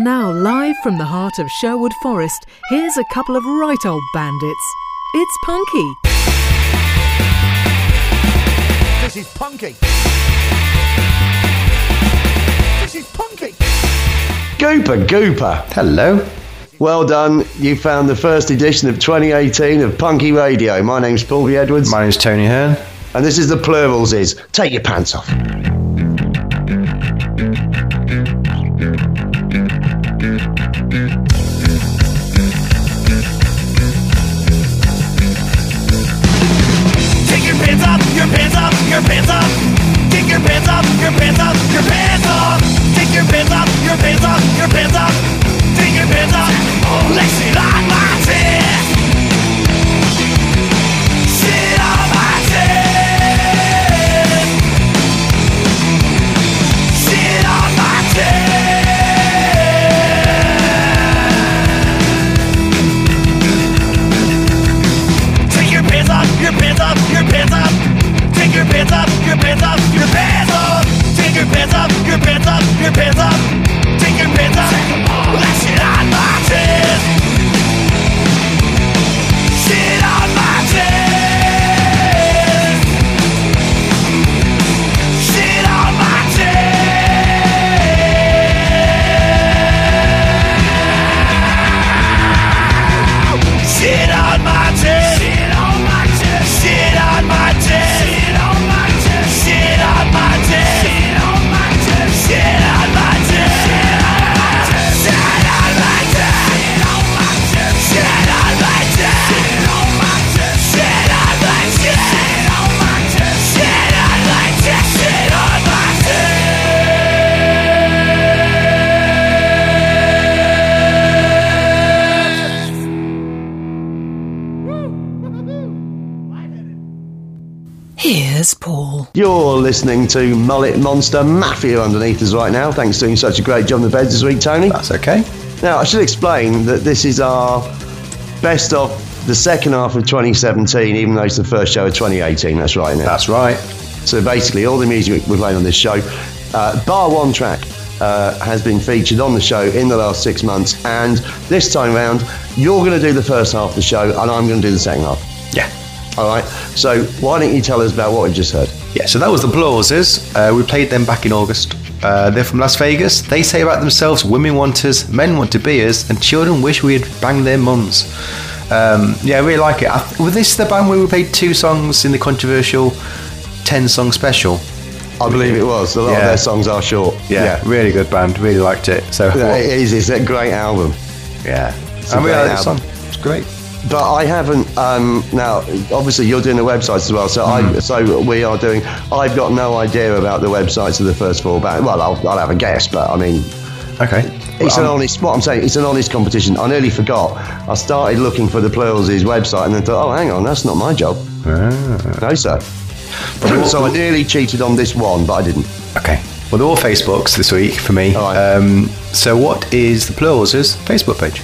And now, live from the heart of Sherwood Forest, here's a couple of right old bandits. It's Punky. This is Punky. This is Punky. Gooper. Hello. Well done. You found the first edition of 2018 of Punky Radio. My name's Paul B. Edwards. My name's Tony Hearn. And this is the Plurals is. Take your pants off. Take your pants off, your pants off, your pants off. Take your pants off, your pants off, your pants off. Take your pants off, your pants off, your pants off. Take your pants off. Oh, let's shit on my tits. Shit on my tits. Shit on my tits. Take your pants off, your pants off, your pants off. Take your pants off, your pants off, your pants off. Take your pants off, your pants off, your pants off. Take your pants off. That shit on my tits. Shit on my tits. Shit on my tits. Shit on my tits. Shit on my tits. Shit on my tits. Shit on my tits. Shit on my tits. Shit on my tits. Shit on my tits. Shit on my tits. Shit on my tits. Shit on my tits. Shit on my tits. Shit on my tits. Shit on my tits. Shit on my tits. Shit on my Here's Paul. You're listening to Mullet Monster Mafia underneath us right now. Thanks for doing such a great job on the beds this week, Tony. That's okay. Now, I should explain that this is our best of the second half of 2017, even though it's the first show of 2018. That's right, isn't it? That's right. So basically, all the music we're playing on this show, bar one track, has been featured on the show in the last 6 months. And this time round, you're going to do the first half of the show, and I'm going to do the second half. Yeah. All right. So why don't you tell us about what we just heard? Yeah, so that was the Plauses. We played them back in August. They're from Las Vegas. They say about themselves, women want us, men want to be us, and children wish we had banged their mums. Yeah, I really like it. Was this the band where we played 2 songs in the controversial 10-song special? I believe it was. A lot of their songs are short. Yeah, really good band. Really liked it. So Yeah, it is. It's a great album. yeah, It's a and we great like this song. album. It's great. But I haven't. Now, obviously, you're doing the websites as well. So we are doing. I've got no idea about the websites of the first 4 bands. Well, I'll have a guess, but I mean, Okay. it's an honest. What I'm saying, it's an honest competition. I nearly forgot. I started looking for the Plurals' website and then thought, oh, hang on, that's not my job. No, sir. So I nearly cheated on this one, but I didn't. Okay. Well, they're all Facebooks this week for me. All right. So what is the Plurals' Facebook page?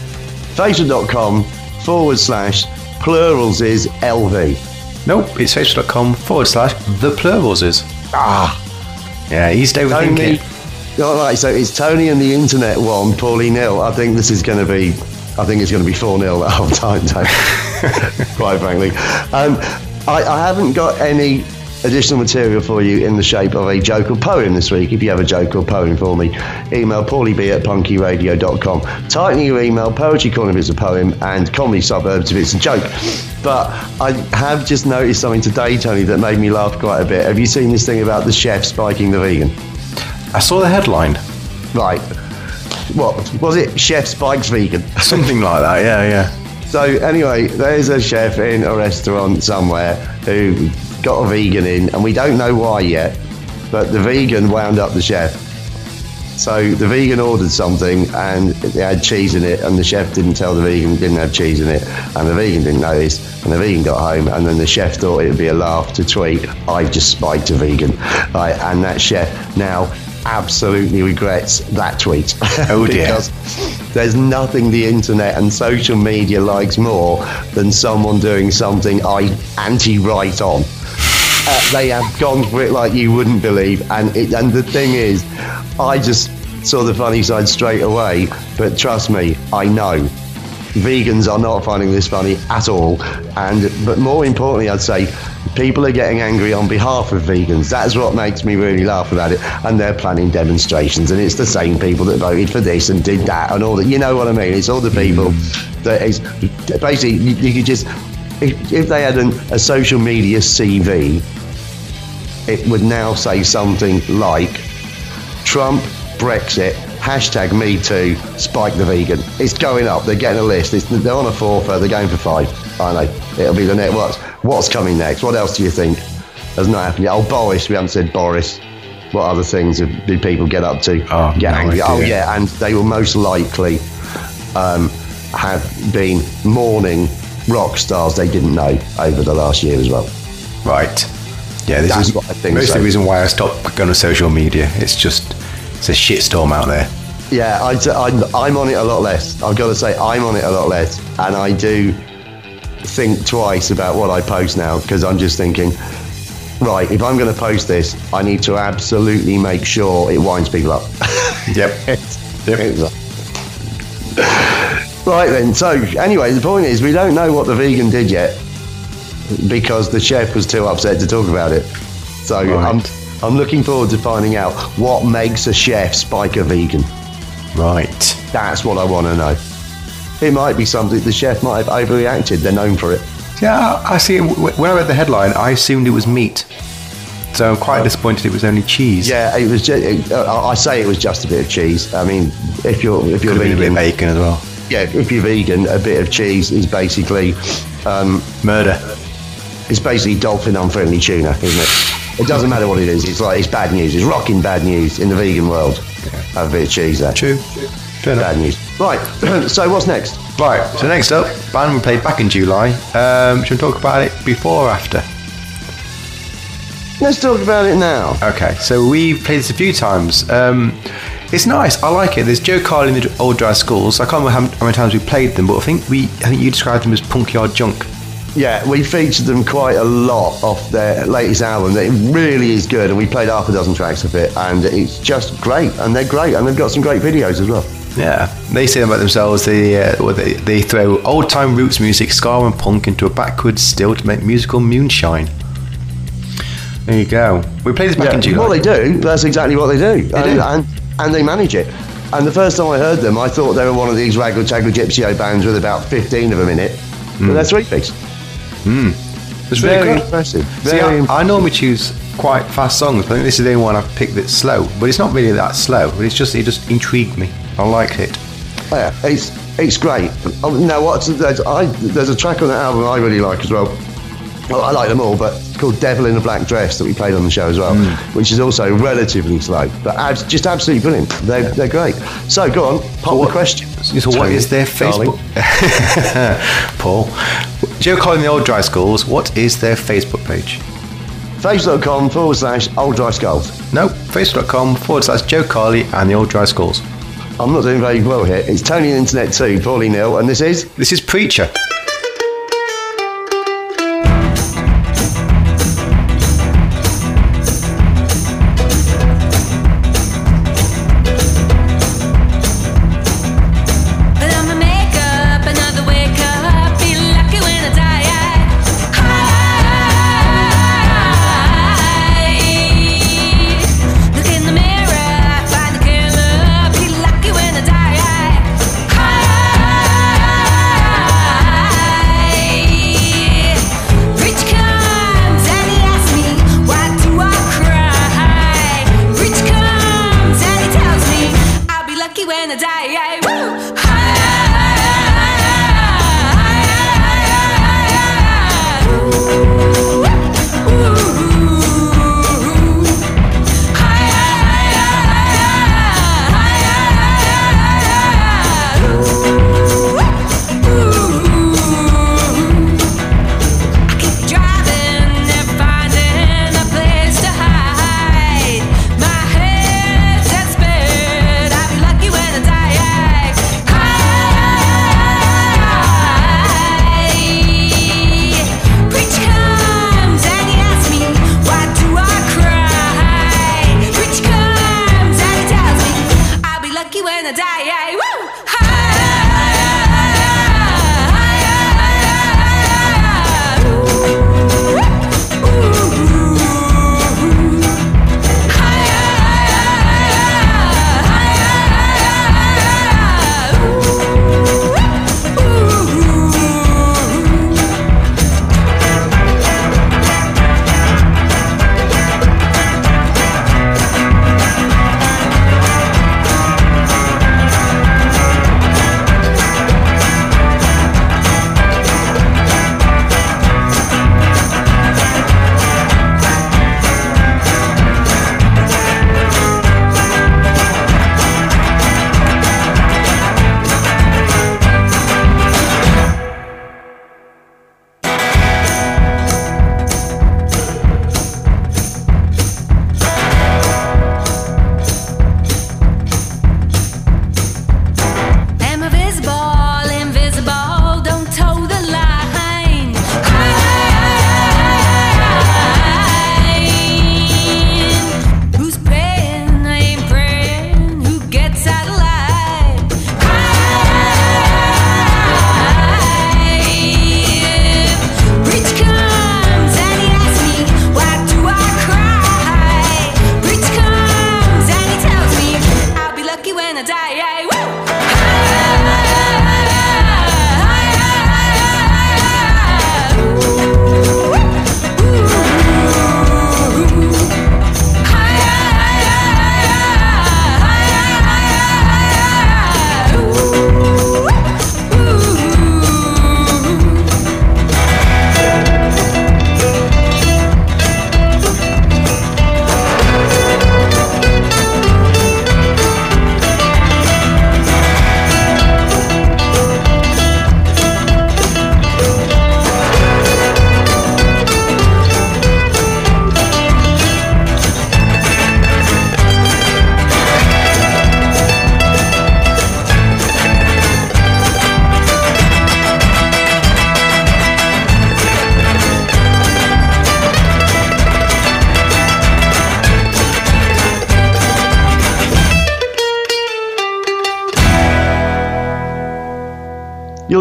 Facebook.com/pluralsisLV. Nope, it's facebook.com/the Pluralses. Ah. Yeah, he's overthinking Tony. it. All right, so it's Tony and the internet 1, Paulie 0. I think this is going to be. I think it's going to be 4-0 the whole time, Tony. Quite frankly, I haven't got any additional material for you in the shape of a joke or poem this week. If you have a joke or poem for me, email paulieb@punkyradio.com. Type in your email, poetry corner if it's a poem, and comedy suburbs if it's a joke. But I have just noticed something today, Tony, that made me laugh quite a bit. Have you seen this thing about the chef spiking the vegan? I saw the headline. Right. What was it? Chef spikes vegan. Something like that, yeah. So anyway, there's a chef in a restaurant somewhere who got a vegan in, and we don't know why yet, but the vegan wound up the chef. So the vegan ordered something and it had cheese in it, and the chef didn't tell the vegan it didn't have cheese in it, and the vegan didn't notice, and the vegan got home, and then the chef thought it would be a laugh to tweet, "I've just spiked a vegan." Right, and that chef now absolutely regrets that tweet. Oh dear. Because there's nothing the internet and social media likes more than someone doing something anti-right on. They have gone for it like you wouldn't believe, and the thing is, I just saw the funny side straight away. But trust me, I know. Vegans are not finding this funny at all. But more importantly, I'd say people are getting angry on behalf of vegans. That's what makes me really laugh about it. And they're planning demonstrations, and it's the same people that voted for this and did that and all that. You know what I mean? It's all the people that is basically you could just if they had a social media CV, it would now say something like Trump, Brexit, #MeToo, Spike the Vegan. It's going up. They're getting a list. They're on a 4th, they're going for 5. I know. It'll be the next. What's coming next? What else do you think has not happened yet? Oh, Boris. We haven't said Boris. What other things did people get up to? Get angry. Oh, yeah. And they will most likely have been mourning rock stars they didn't know over the last year as well. Right. Yeah, That's what I think. Most of the reason why I stopped going to social media. It's a shitstorm out there. Yeah, I'm on it a lot less. I've got to say, I'm on it a lot less. And I do think twice about what I post now, because I'm just thinking, right, if I'm going to post this, I need to absolutely make sure it winds people up. Yep. Right then, so anyway, the point is we don't know what the vegan did yet because the chef was too upset to talk about it. So right. I'm looking forward to finding out what makes a chef spike a vegan. Right. That's what I want to know. It might be something the chef might have overreacted. They're known for it. Yeah, I see. When I read the headline, I assumed it was meat. So I'm quite disappointed it was only cheese. Yeah, it was. I say it was just a bit of cheese. I mean, if you're vegan, a bit of bacon as well. Yeah, if you're vegan, a bit of cheese is basically murder. It's basically dolphin unfriendly tuna, isn't it? It doesn't matter what it is. It's bad news. It's rocking bad news in the vegan world. Have a bit of cheese there. True. Bad news. Right. So what's next? Right. So next up, band we played back in July. Should we talk about it before or after? Let's talk about it now. Okay. So we've played this a few times. It's nice. I like it. There's Joe Carley and the Old Dry Skulls. I can't remember how many times we played them, but I think you described them as punk yard junk. Yeah, we featured them quite a lot off their latest album. It really is good, and we played half a dozen tracks of it, and it's just great, and they're great, and they've got some great videos as well. Yeah, they say about themselves, they throw old-time roots music, ska and punk into a backwards still to make musical moonshine. There you go. We played this back in July. What they do, that's exactly what they do. And they manage it. And the first time I heard them, I thought they were one of these Raggle Taggle Gypsy bands with about 15 of them in it. But they're three-piece. It's really very good. impressive. I normally choose quite fast songs, but I think this is the only one I've picked that's slow. But it's not really that slow, but it just intrigued me. I like it. Oh, yeah, it's great. Now, there's a track on that album I really like as well. Well, I like them all, but it's called Devil in a Black Dress that we played on the show as well, which is also relatively slow, but just absolutely brilliant. They're great. So go on, pop the question. So what is their Facebook? Paul. Joe Carley and the Old Dry Skulls, what is their Facebook page? Facebook.com/Old Dry Skulls. No, Facebook.com/Joe Carley and the Old Dry Skulls. I'm not doing very well here. It's Tony and Internet 2, Paulie Neal, and this is Preacher.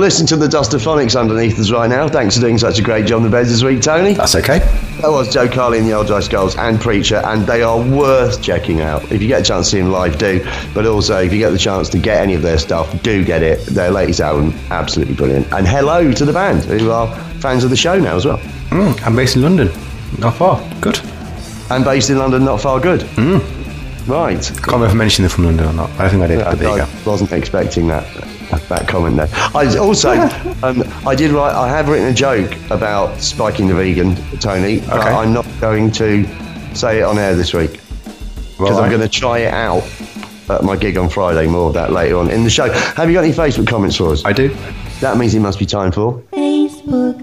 listening to the Dustophonics underneath us right now. Thanks for doing such a great job on the beds this week, Tony. That's okay. That was Joe Carley and the Old Dry Skulls and Preacher, and they are worth checking out. If you get a chance to see them live, do. But also, if you get the chance to get any of their stuff, do get it. Their latest album, absolutely brilliant. And hello to the band, who are fans of the show now as well. I'm based in London. Not far. Good. And based in London, not far good. Right. Can't remember if I mentioned they're from London or not. I don't think I did, but there you go. I wasn't expecting that comment there. I also, I have written a joke about spiking the vegan, Tony, but I'm not going to say it on air this week. Because I'm going to try it out at my gig on Friday. More of that later on in the show. Have you got any Facebook comments for us? I do. That means it must be time for... Facebook,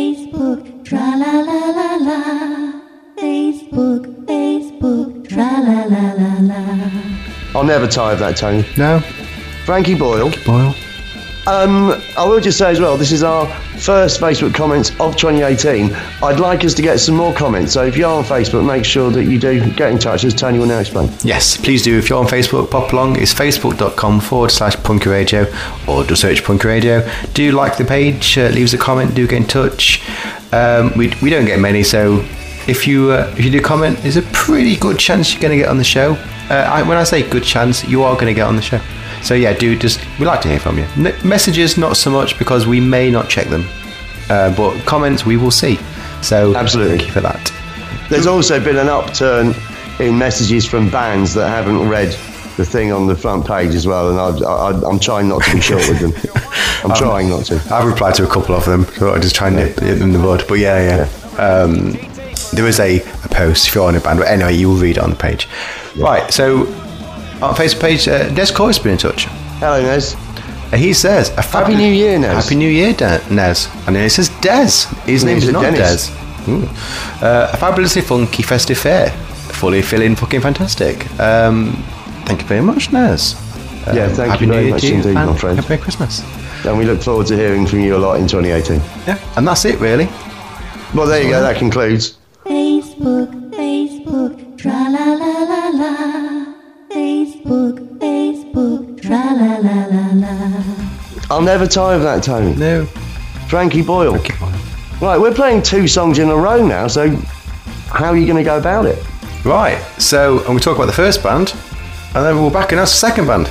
tra-la-la-la-la. Facebook, tra-la-la-la-la. I'll never tire of that, Tony. No. Frankie Boyle. Boyle. I will just say as well, this is our first Facebook comments of 2018. I'd like us to get some more comments, so if you're on Facebook, make sure that you do get in touch, as Tony will now explain. Yes, please do. If you're on Facebook, pop along. It's facebook.com/Punky Radio, or just search Punky Radio. Do like the page, leave us a comment, do get in touch. We don't get many, so if you do comment, there's a pretty good chance you're going to get on the show. When I say good chance, you are going to get on the show. So yeah, we'd like to hear from you. Messages, not so much, because we may not check them. But comments, we will see. So absolutely, thank you for that. There's also been an upturn in messages from bands that haven't read the thing on the front page as well, and I'm trying not to be short with them. I'm trying not to. I've replied to a couple of them, so I just try and nip them in the bud. But yeah. There is a post if you're on a band, but anyway, you will read it on the page. Yeah. Right, so on Facebook page, Des Corey's been in touch. Hello, Nez. He says, Happy New Year, Nez. Happy New Year, Nez. And then it says Des. His name is not Dennis. Des. A fabulously funky festive fair. Fully filling, fucking fantastic. Thank you very much, Nez. Thank you very much indeed, my friend. Happy Christmas. And we look forward to hearing from you a lot in 2018. Yeah, and that's it, really. Well, there you go. That concludes. Facebook, tra-la-la-la-la. Facebook, tra-la-la-la-la. I'll never tire of that, Tony. No. Frankie Boyle. Right, we're playing 2 songs in a row now, so how are you going to go about it? Right, so I'm going to talk about the first band, and then we'll back announce the second band.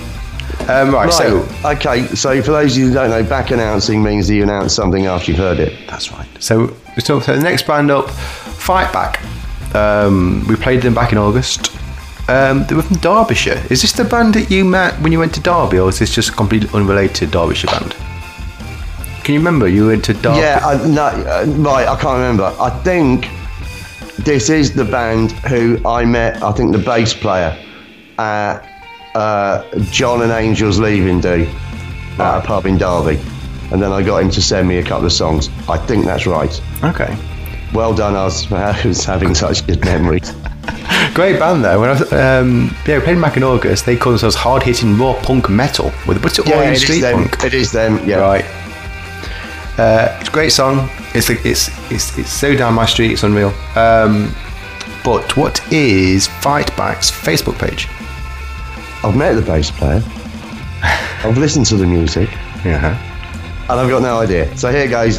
Okay, so for those of you who don't know, back announcing means that you announce something after you've heard it. That's right. So we talk about the next band up, Fight Back. We played them back in August. They were from Derbyshire. Is this the band that you met when you went to Derby, or is this just a completely unrelated Derbyshire band? Can you remember you went to Derby? Yeah, I can't remember. I think this is the band who I met, I think the bass player at John and Angel's Leaving Do at a pub in Derby, and then I got him to send me a couple of songs. I think that's right. Okay. Well done, us, for having such good memories. Great band though. When I was, we played back in August. They call themselves hard-hitting raw punk metal with a bit of oil street punk. It is them. Yeah. Right. It's a great song. It's so down my street. It's unreal. But what is Fight Back's Facebook page? I've met the bass player. I've listened to the music. Yeah. And I've got no idea. So here goes.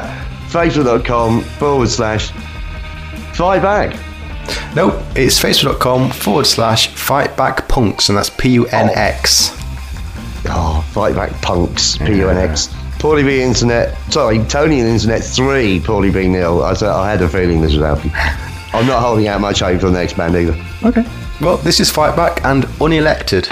Facebook.com/Fightback. No, it's Facebook.com/Fightbackpunks, and that's PUNX. Oh, Fightback Punks, PUNX. Paulie B Internet. Sorry, Tony and Internet 3, Paulie B Neil. I had a feeling this would happen. I'm not holding out much hope for the next band either. Okay. Well, this is Fight Back and Unelected.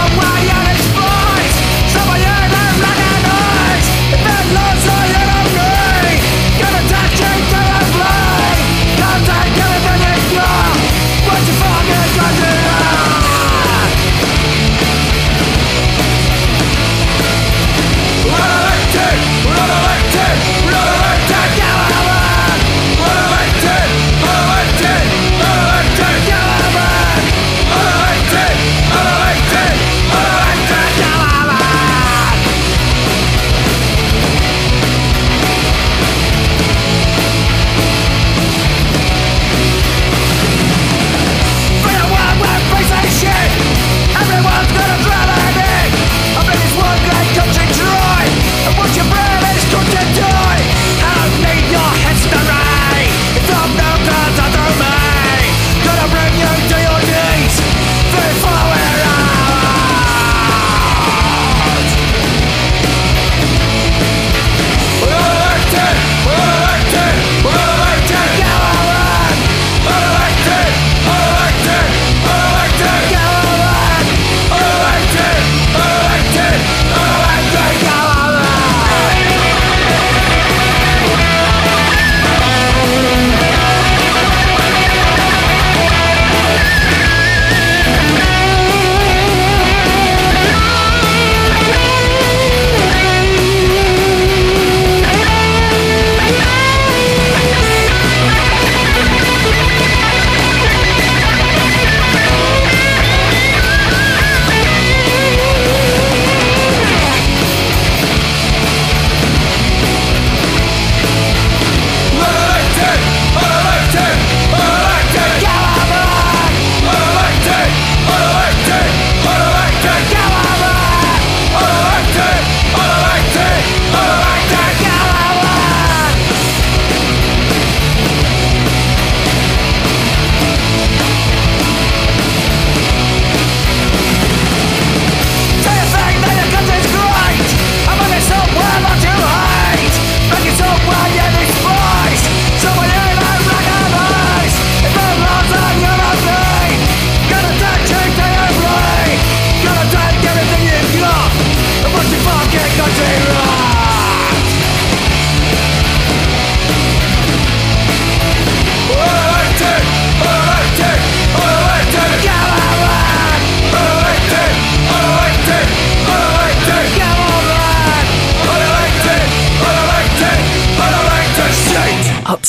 Somewhere you're the black and white. If it loves all you don't know.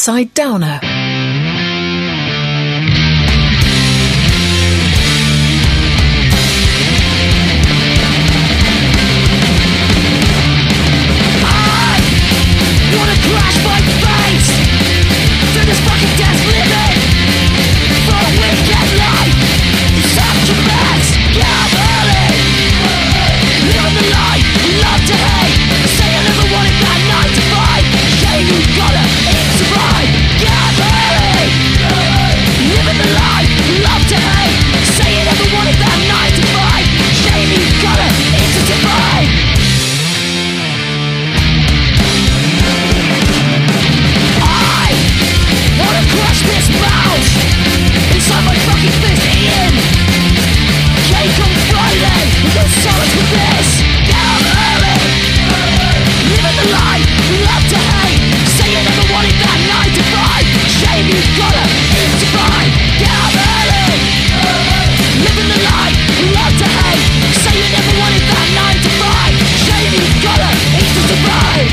Upside Downer. Wanna crash my face through this fucking death living for a wicked life. It's such a mess. Get up early, living the life we love to hate. Say I never wanted that 9 to 5. Shame you gotta eat to ride. Get up early, living the life we love to hate. Say you never wanted that 9 to 5. Shame you gotta eat to survive. Wanna crush this mouse inside my fucking fist, Ian. Cake on Friday, no solace with this. Get up early, living the life we love to hate. Say you never wanted that 9 to 5. Shame you gotta eat to survive. Get up early, living the life we love to hate. Say you never wanted that 9 to 5. Shame you gotta eat to survive.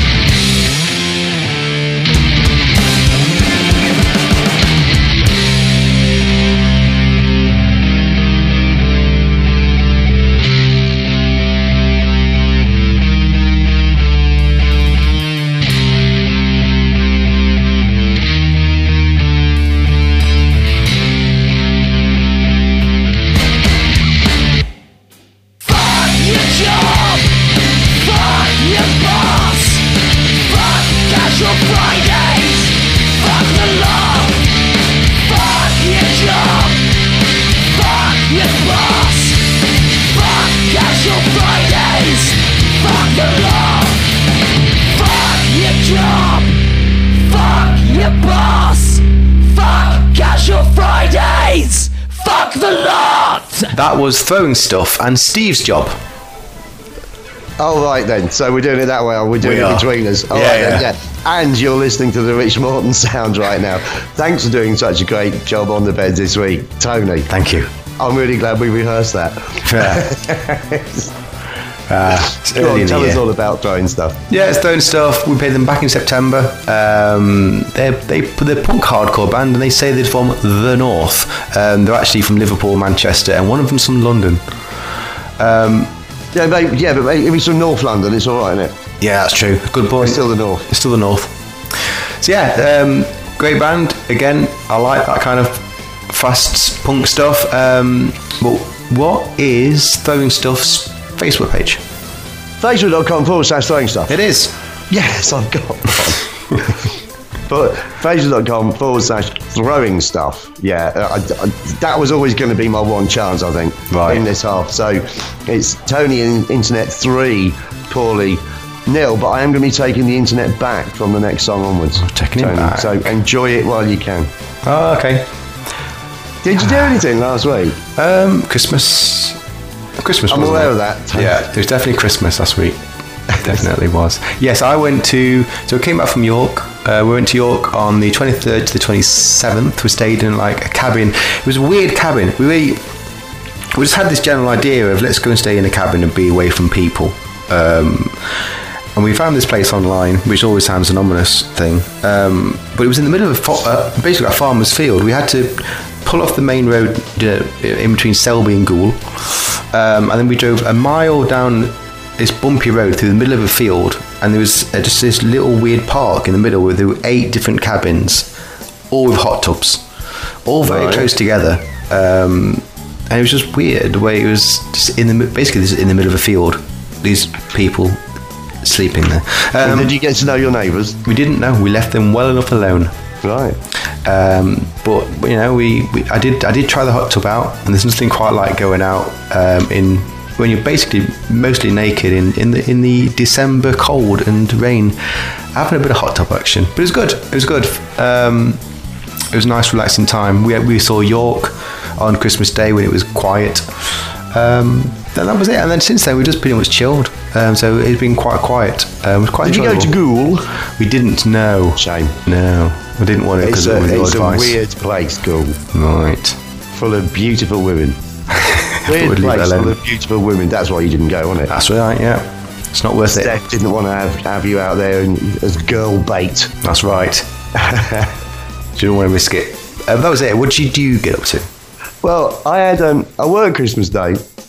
That was Throwing Stuff and Steve's Job. All right then, so we're doing it that way, or we're doing it between us. All right then, yeah. And you're listening to the Rich Morton sound right now. Thanks for doing such a great job on the beds this week, Tony. Thank you. I'm really glad we rehearsed that. Go on, tell us all about Throwing Stuff. Yeah, it's Throwing Stuff. We played them back in September. They're punk hardcore band, and they say they're from the North. They're actually from Liverpool, Manchester, and one of them's from London. But if it's from North London, it's all right, isn't it? Yeah, that's true. Good point. It's still the North. It's still the North. So yeah, great band. Again, I like that kind of fast punk stuff. But what is Throwing Stuff's Facebook page? Facebook.com/Throwing Stuff. It is. Yes, I've got one. But Facebook.com/Throwing Stuff. Yeah, that was always going to be my one chance, I think, in this half. So it's Tony and Internet 3, Paulie, nil. But I am going to be taking the internet back from the next song onwards. Taking it back. So enjoy it while you can. Oh, okay. Did you do anything last week? Christmas. I'm aware of that. Yeah, there was definitely Christmas last week. Definitely was. Yes, I came back from York. We went to York on the 23rd to the 27th. We stayed in like a cabin. It was a weird cabin. We just had this general idea of let's go and stay in a cabin and be away from people. And we found this place online, which always sounds an ominous thing. But it was in the middle of basically a farmer's field. We had to pull off the main road in between Selby and Goole. And then we drove a mile down this bumpy road through the middle of a field, and there was just this little weird park in the middle where there were 8 different cabins, all with hot tubs, all very close together. And it was just weird the way it was just in the middle of a field, these people sleeping there. Did you get to know your neighbours? We didn't know. We left them well enough alone. Right. But you know, I did try the hot tub out, and there's nothing quite like going out when you're basically mostly naked in the December cold and rain, having a bit of hot tub action. But it was good. It was good. It was a nice, relaxing time. We saw York on Christmas Day when it was quiet. And that was it. And then since then, we've just pretty much chilled. So it's been quite quiet. It was quite enjoyable. Did you go to Goole? We didn't. No. Shame. No, I didn't want to because of your advice. It's a weird place, Goole. Right. Full of beautiful women. Weird place full of beautiful women. That's why you didn't go, wasn't it? That's right. Yeah. It's not worth it. Steph didn't want to have you out there as girl bait. That's right. didn't want to risk it. That was it. What did you get up to? Well, I had I worked Christmas Day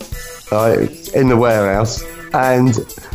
in the warehouse, and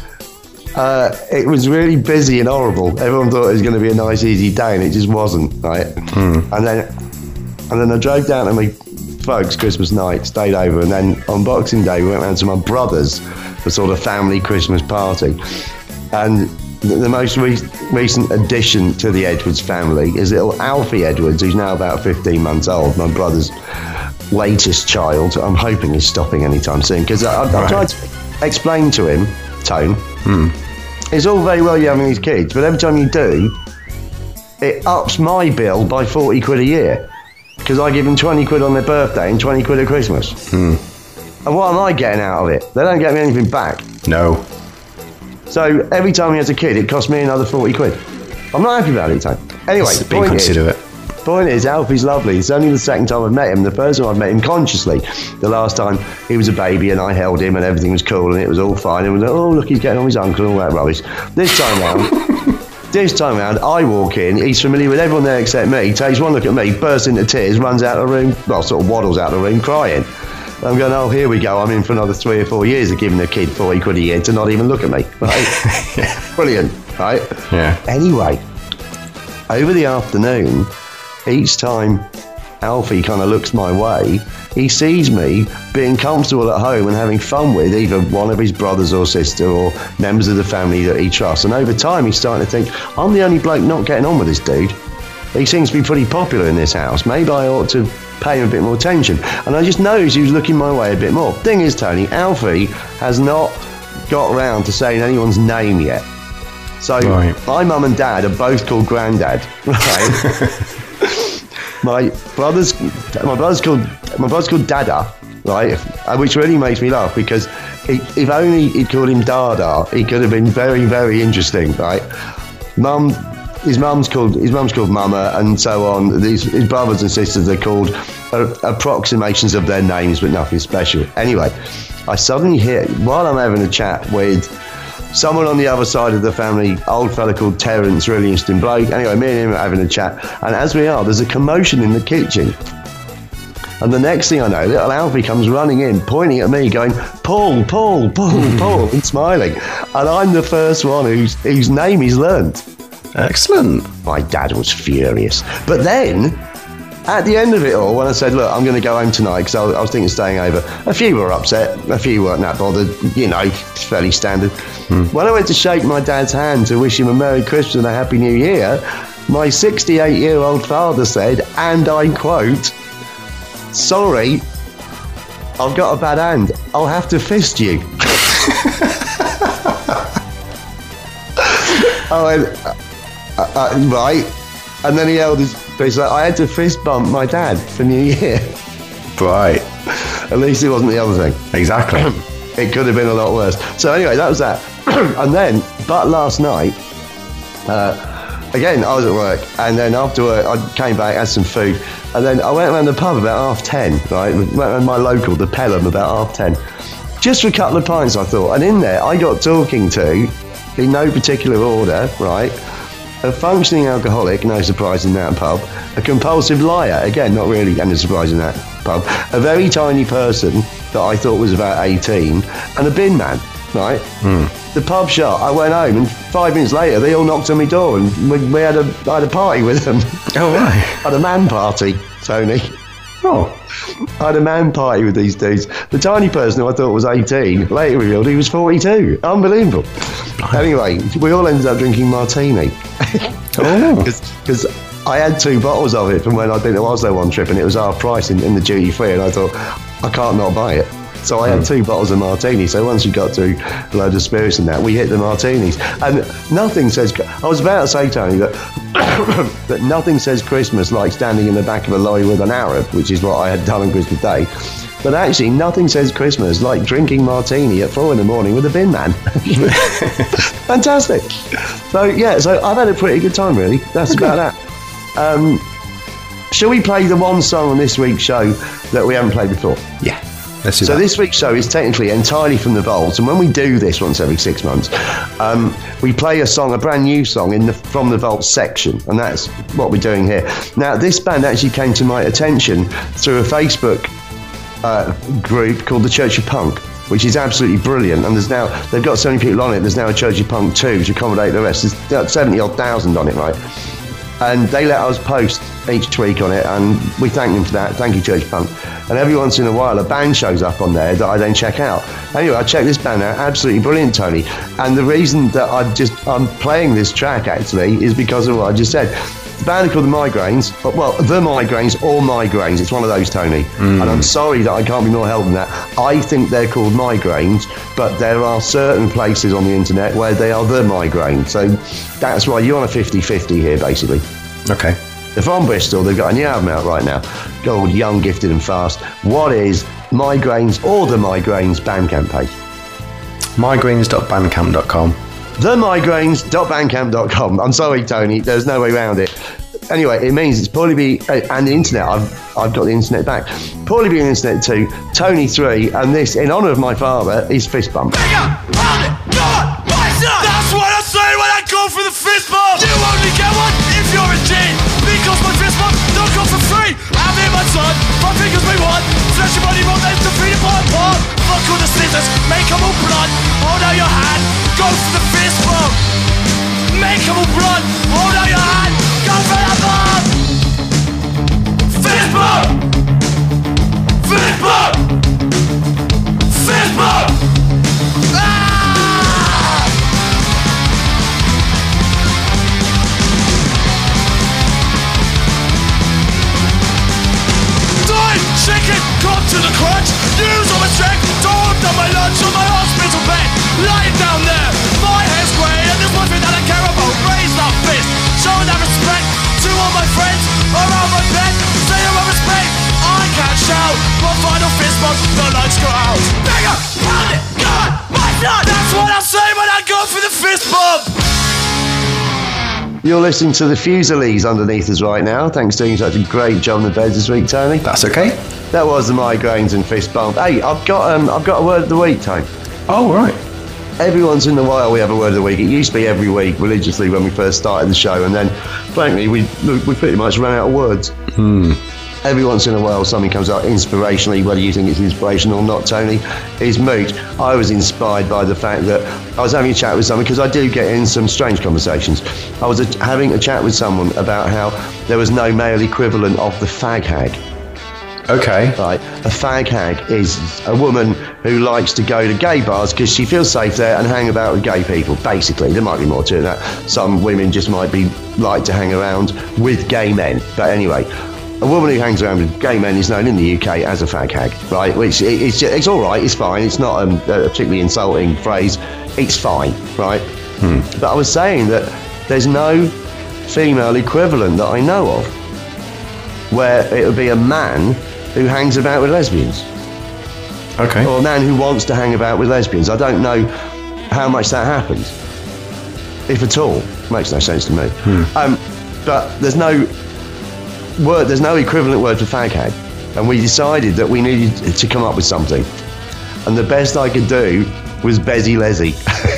it was really busy and horrible. Everyone thought it was going to be a nice, easy day, and it just wasn't, right? And then I drove down to my folks Christmas night, stayed over, and then on Boxing Day we went round to my brother's for sort of family Christmas party. And the most recent addition to the Edwards family is little Alfie Edwards, who's now about 15 months old, my brother's latest child. I'm hoping he's stopping anytime soon, because I've tried to explain to him, Tone, it's all very well you having these kids, but every time you do, it ups my bill by 40 quid a year, because I give them 20 quid on their birthday and 20 quid at Christmas. And what am I getting out of it? They don't get me anything back. No. So every time he has a kid, it costs me another 40 quid. I'm not happy about it, Tone. Anyway, It's being considerate. Point is, Alfie's lovely. It's only the second time I've met him. The first time I've met him consciously. The last time he was a baby and I held him and everything was cool and it was all fine. And we was like, oh, look, he's getting on his uncle and all that rubbish. This time round, I walk in, he's familiar with everyone there except me, takes one look at me, bursts into tears, runs out of the room, well, sort of waddles out of the room crying. I'm going, oh, here we go. I'm in for another 3 or 4 years of giving a kid 40 quid a year to not even look at me. Right? Brilliant, right? Yeah. Anyway, over the afternoon, each time Alfie kind of looks my way, he sees me being comfortable at home and having fun with either one of his brothers or sister or members of the family that he trusts. And over time, he's starting to think, I'm the only bloke not getting on with this dude. He seems to be pretty popular in this house. Maybe I ought to pay him a bit more attention. And I just noticed he was looking my way a bit more. Thing is, Tony, Alfie has not got round to saying anyone's name yet. So my mum and dad are both called Grandad, right? My brother's called Dada, right? Which really makes me laugh, because if only he'd called him Dada, he could have been very, very interesting, right? His mum's called Mama, and so on. His brothers and sisters are called approximations of their names, but nothing special. Anyway, I suddenly hear, while I'm having a chat with someone on the other side of the family, old fella called Terence, really interesting bloke. Anyway, me and him are having a chat, and as we are, there's a commotion in the kitchen. And the next thing I know, little Alfie comes running in, pointing at me, going, Paul, Paul, Paul, Paul, and smiling. And I'm the first one whose name he's learnt. Excellent. My dad was furious. But then, at the end of it all, when I said, look, I'm going to go home tonight, because I was thinking of staying over, a few were upset, a few weren't that bothered, you know, it's fairly standard. When I went to shake my dad's hand to wish him a Merry Christmas and a Happy New Year, my 68-year-old father said, and I quote, sorry, I've got a bad hand, I'll have to fist you. I went, right. And then he held his face. Like, I had to fist bump my dad for New Year. Right. At least it wasn't the other thing. Exactly. It could have been a lot worse. So anyway, that was that. And then, but last night, again, I was at work, and then after work, I came back, had some food, and then I went around the pub about 10:30, right? Went around my local, the Pelham, about 10:30, just for a couple of pints, I thought. And in there, I got talking to, in no particular order, right, a functioning alcoholic, no surprise in that pub, a compulsive liar, again, not really any surprise in that pub, a very tiny person that I thought was about 18, and a bin man, right? The pub shut, I went home, and 5 minutes later, they all knocked on my door, and I had a party with them. Oh, right. I had a man party, Tony. Oh. I had a man party with these dudes. The tiny person who I thought was 18, later revealed he was 42. Unbelievable. Anyway, we all ended up drinking martini. Because I had 2 bottles of it from when I'd been to Oslo one trip, and it was half price in the duty free, and I thought, I can't not buy it. So I had 2 bottles of martini. So once we got through a load of spirits and that, we hit the martinis. And nothing says, I was about to say, Tony, that that nothing says Christmas like standing in the back of a lorry with an Arab, which is what I had done on Christmas Day. But actually, nothing says Christmas like drinking martini at 4 a.m. with a bin man. Fantastic. So, yeah, so I've had a pretty good time, really. That's about that. Shall we play the one song on this week's show that we haven't played before? Yeah. Let's do So that. this week's show is technically entirely from the vaults, and when we do this once every 6 months, we play a brand new song from the vault section, and that's what we're doing here. Now, this band actually came to my attention through a Facebook group called the Church of Punk, which is absolutely brilliant, and they've got so many people on it. There's now a Church of Punk 2 to accommodate the rest. There's 70,000 on it, right? And they let us post each week on it, and we thank them for that. Thank you, Church Punk. And every once in a while, a band shows up on there that I then check out. Anyway, I checked this band out. Absolutely brilliant, Tony. And the reason that I'm playing this track, actually, is because of what I just said. The band are called The Migraines. Well, The Migraines or Migraines. It's one of those, Tony. And I'm sorry that I can't be more help than that. I think they're called Migraines, but there are certain places on the internet where they are The Migraines. So that's why you're on a 50-50 here, basically. Okay. They're from Bristol. They've got a new album out right now called Young, Gifted and Fast. What is Migraines or The Migraines Bandcamp page? Migraines.bandcamp.com. Themigraines.bandcamp.com. I'm sorry, Tony. There's no way around it. Anyway, it means it's Paulie B and the internet. I've got the internet back. Paulie B and the internet 2, Tony 3, and this, in honour of my father, is Fist Bump. Bigger, hold it, God, rise up. That's what I say when I go for the fist bump. You only get one if you're a G. Because my fist bump don't go for free. I'm in my son, my fingers may want. Flesh your body won't let defeat it by part. Fuck all the scissors, make them all blood. Hold out your hand, go for the fist bump. Make them all blood, hold out your hand, go for the bump. Fist bump. Fist bump. Fist bump. Ah! Die, shake it, come to the crunch. Use all my strength, don't have my lunch on my hospital bed. Lying down there, my hair's grey, and there's one thing that I care about. Raise that fist, show that respect to all my friends around my bed. Say you have respect, I can't shout. My final fist bump, the lights go out. Bigger, pound it, God, my son. That's what I say when I go for the fist bump. You're listening to the Fusilies underneath us right now. Thanks for doing such a great job on the beds this week, Tony. That's okay. That was The Migraines and Fist Bump. Hey, I've got a word of the week, Tony. Oh, right. Every once in a while we have a word of the week. It used to be every week religiously when we first started the show, and then frankly we pretty much ran out of words. Every once in a while something comes up inspirationally, whether you think it's inspirational or not, Tony, is moot. I was inspired by the fact that I was having a chat with someone, because I do get in some strange conversations. I was having a chat with someone about how there was no male equivalent of the fag hag. Okay. Right, a fag hag is a woman who likes to go to gay bars because she feels safe there and hang about with gay people. Basically, there might be more to it than that. Some women just might like to hang around with gay men. But anyway, a woman who hangs around with gay men is known in the UK as a fag hag, right? Which it's all right, it's fine. It's not a particularly insulting phrase. It's fine, right? But I was saying that there's no female equivalent that I know of where it would be a man who hangs about with lesbians. Okay. Or a man who wants to hang about with lesbians. I don't know how much that happens, if at all. Makes no sense to me. But there's no equivalent word for fag hag, and we decided that we needed to come up with something. And the best I could do was Bezzy Leslie.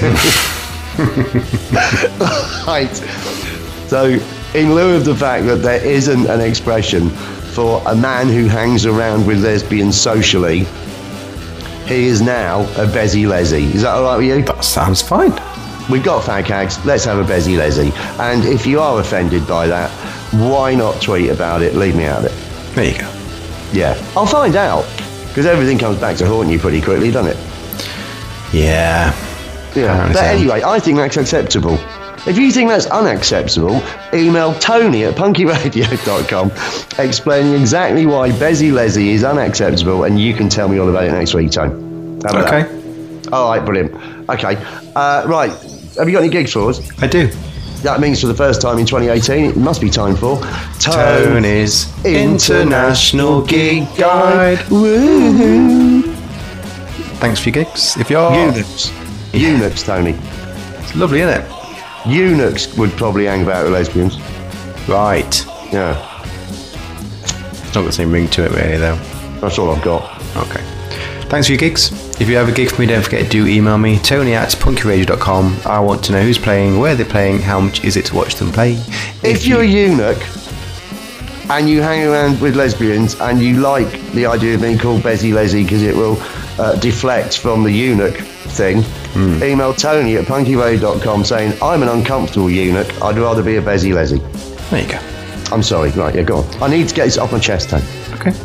Right. So, in lieu of the fact that there isn't an expression for a man who hangs around with lesbians socially, he is now a Bezzy Leslie. Is that all right with you? That sounds fine. We've got fag hags, let's have a Bezzy Leslie. And if you are offended by that, why not tweet about it? Leave me out of it. There you go. Yeah, I'll find out, because everything comes back to haunt you pretty quickly, doesn't it? Yeah. Yeah. But anyway, I think that's acceptable. If you think that's unacceptable, email tony@punkyradio.com explaining exactly why Bezzy Leslie is unacceptable, and you can tell me all about it next week, Tone. How about Okay. that? All right, brilliant. Okay, right. Have you got any gigs for us? I do. That means for the first time in 2018, it must be time for Tony's International Gig Guide. Woohoo! Thanks for your gigs. If you're Eunuchs, Tony. It's lovely, isn't it? Eunuchs would probably hang about with lesbians. Right. Yeah, It's not got the same ring to it, really, though. that's all I've got. Okay. Thanks for your gigs. If you have a gig for me, don't forget to do email me, tony@punkyradio.com. I want to know who's playing, where they're playing, how much is it to watch them play. If you're a eunuch and you hang around with lesbians and you like the idea of being called Bezzy Leslie because it will deflect from the eunuch thing, email tony@punkyradio.com saying, I'm an uncomfortable eunuch, I'd rather be a Bezzy Leslie. There you go. I'm sorry, right, yeah, go on. I need to get this off my chest, Tony. Okay.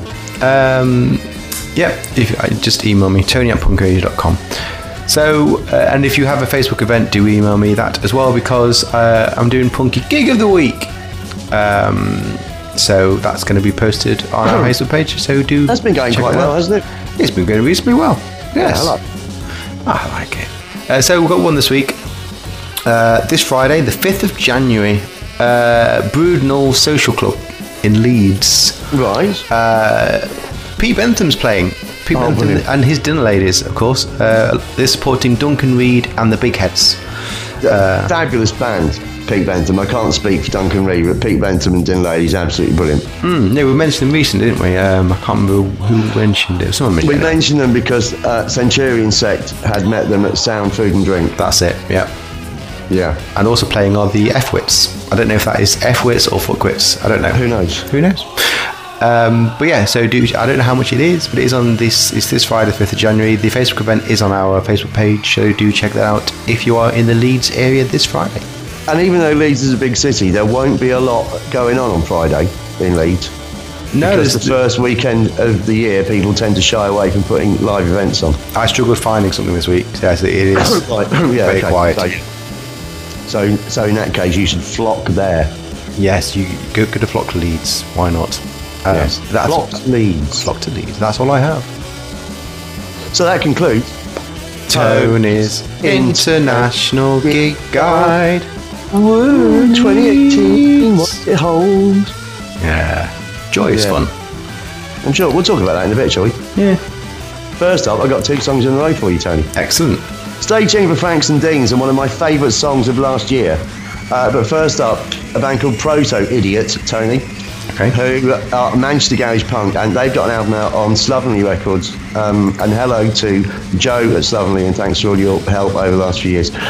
If just email me, tony@punkradio.com. So, and if you have a Facebook event, do email me that as well, because I'm doing Punky Gig of the Week. So that's going to be posted on our Facebook page. So That's been going quite well, hasn't it? It's been going reasonably well. Yes. Yeah, I like it. So we've got one this week. This Friday, the 5th of January, Broodnall Social Club in Leeds. Right. Pete Bentham's playing. Pete Bentham brilliant. and his dinner ladies, of course. They're supporting Duncan Reid and the Big Heads. Fabulous band, Pete Bentham. I can't speak for Duncan Reid, but Pete Bentham and Din Lady is absolutely brilliant. Yeah, we mentioned them recently, didn't we? I can't remember who mentioned it. Someone mentioned We it. mentioned them because Centurion Sect had met them at Sound Food and Drink. That's it, yeah. Yeah. And also playing are the F-Wits. I don't know if that is F-Wits or Footquits. I don't know. Who knows? Who knows? But yeah, so I don't know how much it is, but it is on this. It's this Friday, 5th of January. The Facebook event is on our Facebook page, so do check that out if you are in the Leeds area this Friday. And even though Leeds is a big city, there won't be a lot going on Friday in Leeds. No, Because the first weekend of the year, people tend to shy away from putting live events on. I struggled finding something this week. Yes, it is Right. very quiet. So in that case, you should flock there. Yes, you go to flock to Leeds. Why not? Yes. Flock to Leeds. Flock to Leeds. That's all I have. So that concludes Tony's International Gig Guide. 2018. What it holds. Yeah, joy is Yeah. fun. I'm sure we'll talk about that in a bit, shall we? Yeah. First up, I've got 2 songs in a row for you, Tony. Excellent. Stay tuned for Franks and Deans and one of my favourite songs of last year. But first up, a band called Proto Idiot, Tony, Okay. who are Manchester Garage Punk, and they've got an album out on Slovenly Records. And hello to Joe at Slovenly, and thanks for all your help over the last few years.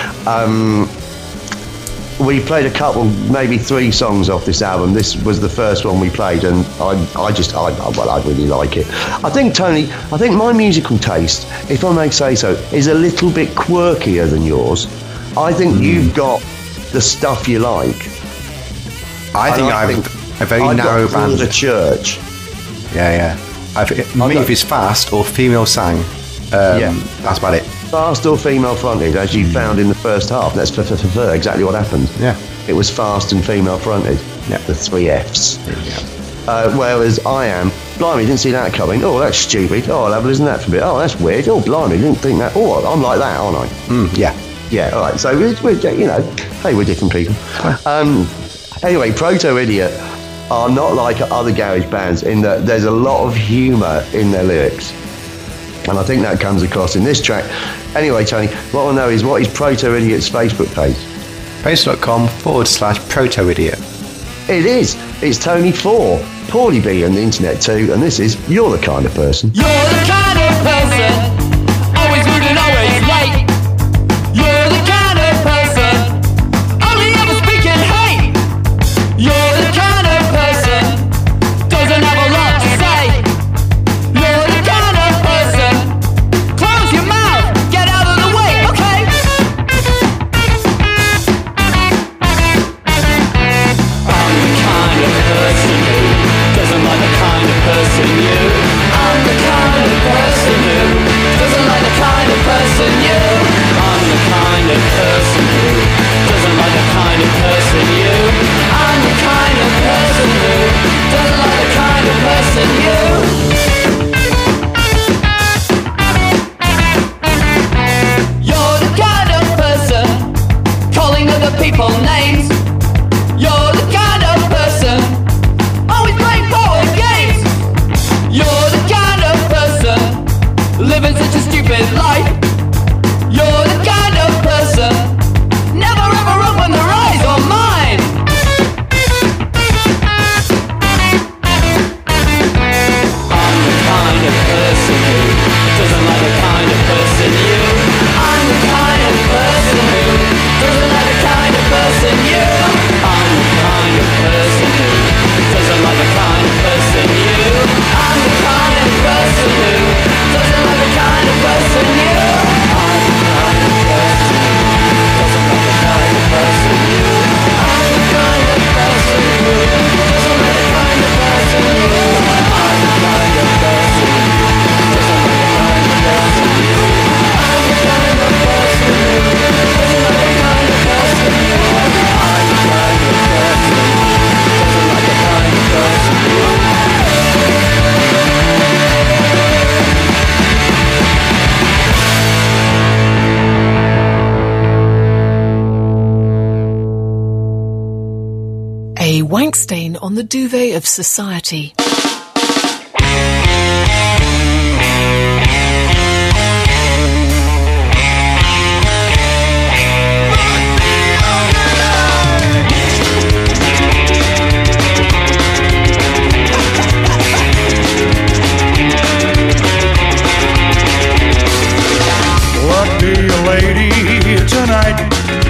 We played a couple, maybe 3 songs off this album. This was the first one we played, and I really like it. I think, Tony, my musical taste, if I may say so, is a little bit quirkier than yours. I think you've got the stuff you like. I think I have a very narrow band. The church. Yeah. If it's fast or female sang, that's about it. Fast or female fronted, as you found in the first half. That's exactly what happened. Yeah. It was fast and female fronted. Yeah. The 3 Fs. Whereas I am, blimey, didn't see that coming. Oh, that's stupid. Oh, I'll have a listen to that for a bit. Oh, that's weird. Oh, blimey, didn't think that. Oh, I'm like that, aren't I? Yeah. Yeah, all right. So we're hey, we're different people. Anyway, Proto Idiot are not like other garage bands in that there's a lot of humour in their lyrics. And I think that comes across in this track. Anyway, Tony, what I want to know is, what is Proto Idiot's Facebook page? Facebook.com/Proto-Idiot. It is. It's Tony 4, Paulie B on the internet too, and this is You're the Kind of Person. You're the kind of person, always rude and always late. You're the kind of person, only ever speaking hate. You're the kind of person, doesn't have a lot to say. You're the kind of person, close your mouth, get out of the way, okay? I'm the kind of person who doesn't like the kind of person you. I'm the kind of person who doesn't like the kind of person you. I'm the kind of person who doesn't like the kind of person you. I'm the kind of person who doesn't like the kind of person you. You're the kind of person calling other people names. You're the kind of person always playing forward games. You're the kind of person living such a stupid life. You're the kind of person never ever open their eyes on mine. I'm the kind of person who doesn't like stain on the duvet of society. Luck be a lady tonight.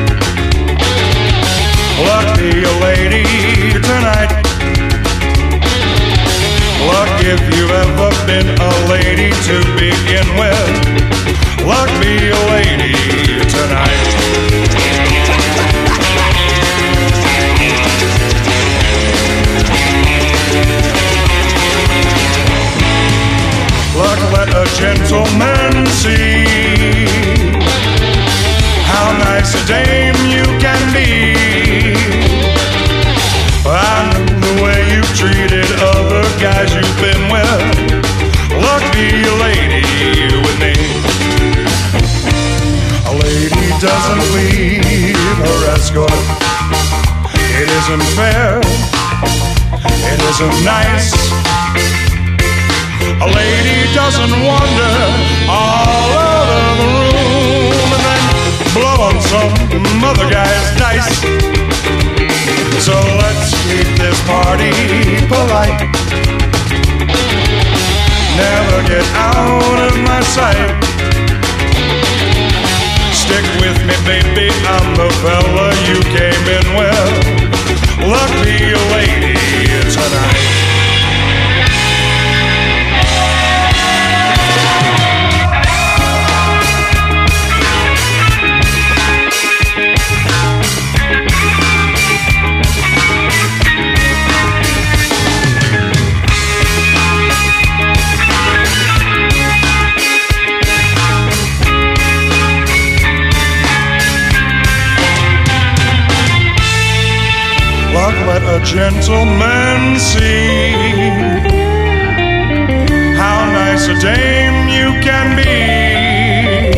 Luck be a lady tonight. Luck if you've ever been a lady to begin with. Luck be a lady tonight. Luck let a gentleman see how nice a dame you can be. I know the way you've treated other guys you've been with. Luck be a lady with me. A lady doesn't leave her escort. It isn't fair. It isn't nice. A lady doesn't wander all over the room and then blow on some other guy's dice. So let's keep this party polite. Never get out of my sight. Stick with me, baby, I'm the fella you came in with. Luck be a lady tonight. Luck let a gentleman see how nice a dame you can be.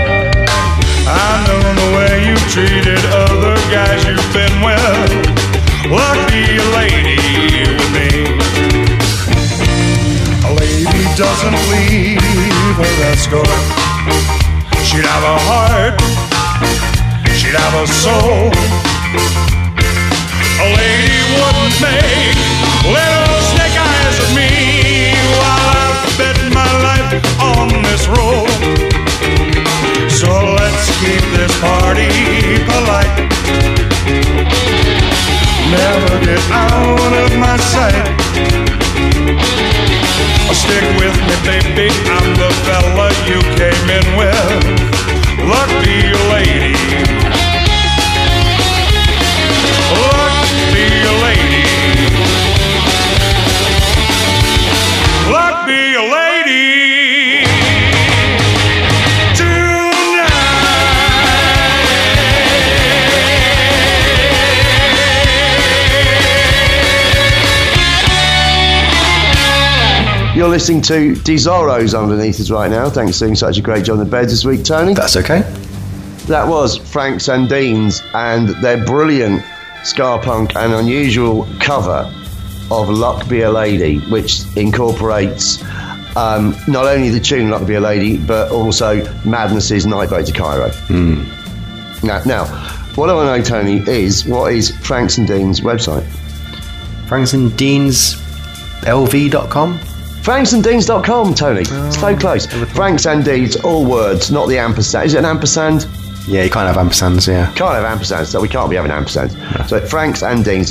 I know the way you've treated other guys you've been with. Luck be a lady with me. A lady doesn't leave her escort. She'd have a heart. She'd have a soul. A lady wouldn't make little snake eyes at me while I bet my life on this roll. So let's keep this party polite. Never get out of my sight. Stick with me, baby, I'm the fella you came in with. Luck be a lady. Luck be a lady. Luck be a lady tonight. You're listening to Desoros underneath us right now. Thanks for doing such a great job on the beds this week, Tony. That's okay. That was Frank Sandines and their brilliant ska punk and unusual cover of Luck Be a Lady, which incorporates not only the tune Luck Be a Lady, but also Madness's Nightboat to Cairo. Now, what I want to know, Tony, is what is Frank Sandines' website? franksanddeanslv.com. franksanddeans.com, Tony. It's so close. Frank Sandines, all words, not the ampersand. Is it an ampersand? Yeah, you can't have ampersands, yeah. Can't have ampersands, so we can't be having ampersands. No. So Franks and Deans,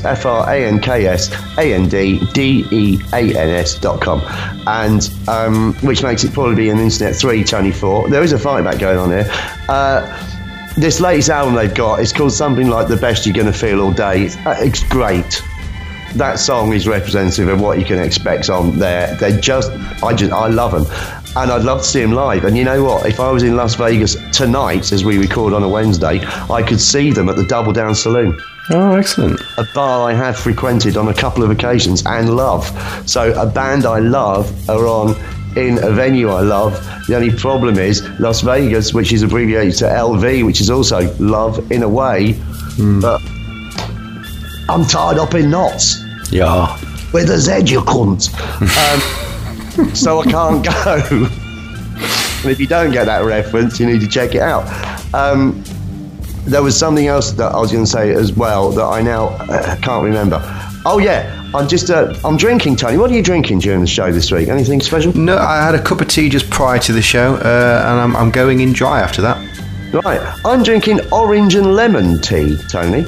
FranksandDeans.com, and which makes it probably be an Internet 3, Tony 4. There is a fight back going on here. This latest album they've got is called something like The Best You're Gonna Feel All Day. It's great. That song is representative of what you can expect on there. I love them. And I'd love to see them live. And you know what? If I was in Las Vegas tonight, as we record on a Wednesday, I could see them at the Double Down Saloon. Oh, excellent. A bar I have frequented on a couple of occasions and love. So a band I love are on in a venue I love. The only problem is Las Vegas, which is abbreviated to LV, which is also love in a way. But I'm tied up in knots. Yeah. With a Z, you cunt. So I can't go. And if you don't get that reference, you need to check it out. There was something else that I was going to say as well that I now can't remember. Oh yeah, I'm drinking, Tony. What are you drinking during the show this week? Anything special? No, I had a cup of tea just prior to the show, and I'm going in dry after that. Right, I'm drinking orange and lemon tea, Tony.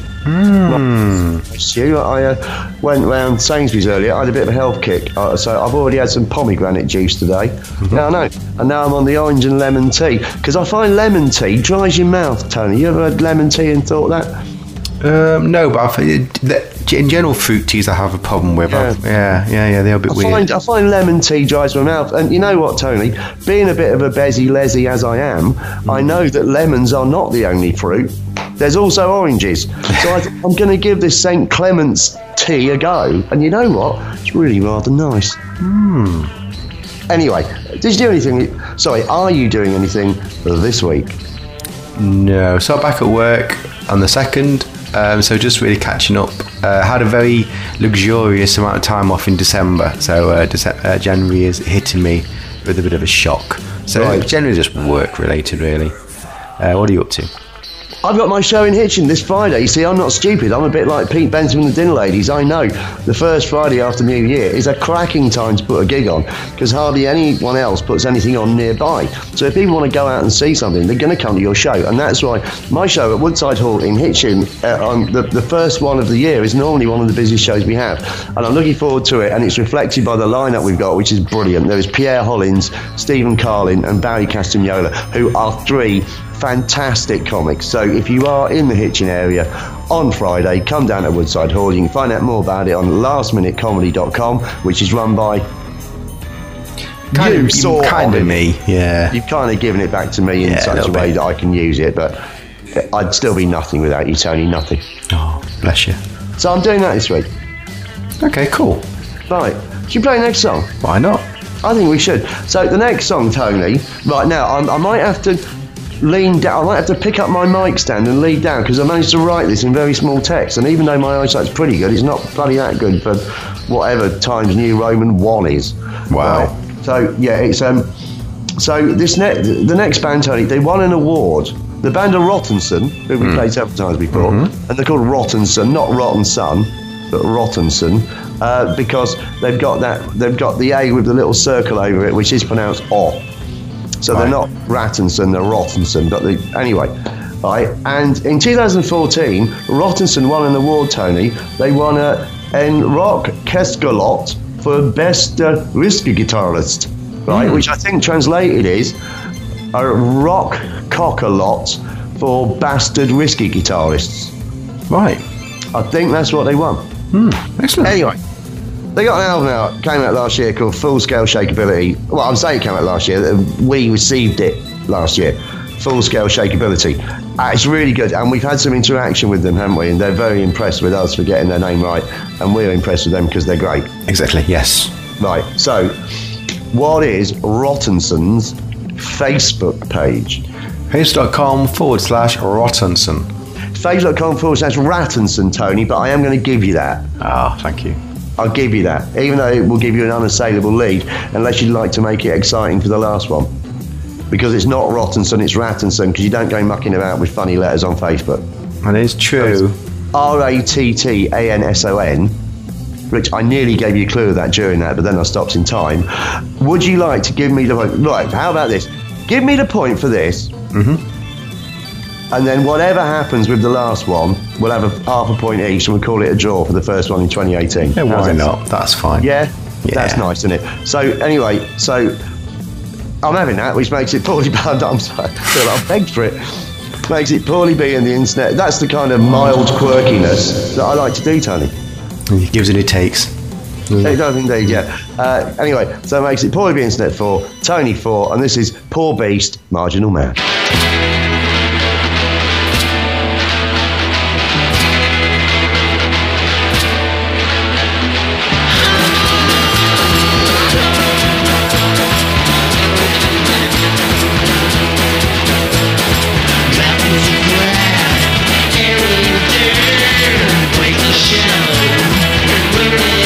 I went round Sainsbury's earlier. I had a bit of a health kick, so I've already had some pomegranate juice today. Yeah, I know. And now I'm on the orange and lemon tea because I find lemon tea dries your mouth. Tony, you ever had lemon tea and thought that? No, but in general, fruit teas I have a problem with. Yeah. They're a bit weird. I find lemon tea dries my mouth. And you know what, Tony? Being a bit of a bezzy-lezzy as I am, I know that lemons are not the only fruit. There's also oranges. So I'm going to give this St. Clement's tea a go. And you know what? It's really rather nice. Anyway, did you do anything? Sorry, are you doing anything this week? No. So I'm back at work on the 2nd. So just really catching up. Had a very luxurious amount of time off in December. So January is hitting me with a bit of a shock. So Right. generally just work related, really. What are you up to? I've got my show in Hitchin this Friday. You see, I'm not stupid. I'm a bit like Pete Benson and the Dinner Ladies. I know the first Friday after New Year is a cracking time to put a gig on because hardly anyone else puts anything on nearby. So if people want to go out and see something, they're going to come to your show. And that's why my show at Woodside Hall in Hitchin, on the first one of the year, is normally one of the busiest shows we have. And I'm looking forward to it. And it's reflected by the lineup we've got, which is brilliant. There is Pierre Hollins, Stephen Carlin and Barry Castagnola, who are three fantastic comics. So if you are in the Hitchin area on Friday, come down to Woodside Hall. You can find out more about it on lastminutecomedy.com, which is run by Kind of me, yeah. You've kind of given it back to me in such a way that I can use it, but I'd still be nothing without you, Tony. Nothing. Oh, bless you. So I'm doing that this week. Okay, cool. Right. Should we play next song? Why not? I think we should. So the next song, Tony. Right now, I might have to lean down. I might have to pick up my mic stand and lean down because I managed to write this in very small text. And even though my eyesight's pretty good, it's not bloody that good for whatever Times New Roman 1 is. Wow. Right. So yeah, it's so the next band, Tony, they won an award. The band are Rottenson, who we played several times before, and they're called Rottenson, not Rotten Son, but Rottenson, because they've got the A with the little circle over it, which is pronounced O. So they're not Rattenson, they're Rottenson. But anyway, right. And in 2014, Rottenson won an award, Tony. They won en Rock Keskalot for Best Whiskey Guitarist, right? Which I think translated is a rock cockalot for bastard whiskey guitarists. Right. I think that's what they won. Excellent. Anyway, they got an album out, came out last year called Full Scale Shakeability. Well, I'm saying it came out last year. We received it last year. Full Scale Shakeability. It's really good, and we've had some interaction with them, haven't we? And they're very impressed with us for getting their name right, and we're impressed with them because they're great. Exactly, yes. Right, so what is Rottenson's Facebook page? Facebook.com/Rottenson. Facebook.com/Rattenson, Tony, but I am going to give you that. Ah, thank you. I'll give you that, even though it will give you an unassailable lead, unless you'd like to make it exciting for the last one. Because it's not Rottenson, it's Rattenson, because you don't go mucking about with funny letters on Facebook. That is true. Rattanson, which I nearly gave you a clue of that during that, but then I stopped in time. Would you like to give me the point? Right, how about this? Give me the point for this. And then whatever happens with the last one, we'll have a half a point each, and we'll call it a draw for the first one in 2018. Yeah, How's why that not? sound? That's fine. Yeah? Yeah. That's nice, isn't it? So anyway, I'm having that, which makes it poorly bad. I'm sorry, I feel like I've begged for it. Makes it poorly be in the internet. That's the kind of mild quirkiness that I like to do, Tony. He gives it a takes. It does indeed, yeah. Anyway, so it makes it poorly be internet 4, Tony 4, and this is Poor Beast, Marginal Man. Break the show.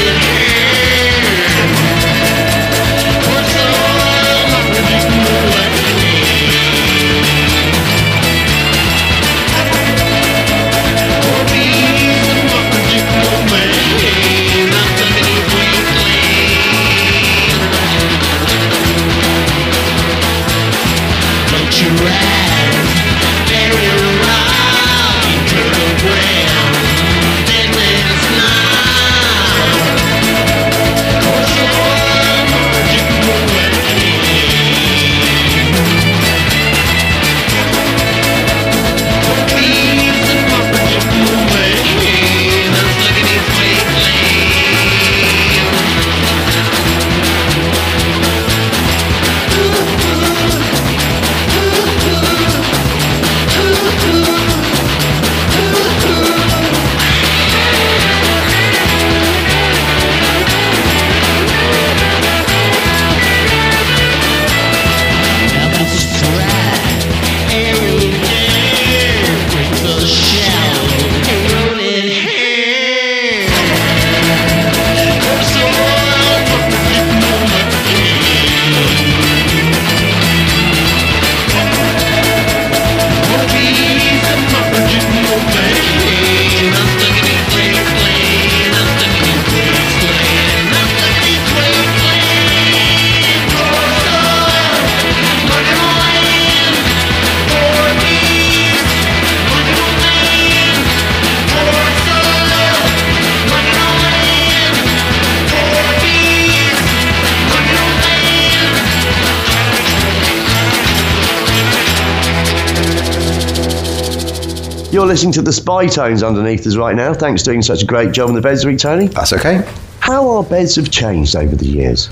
You're listening to the Spy Tones underneath us right now. Thanks for doing such a great job on the beds this week, Tony. That's okay. How our beds have changed over the years.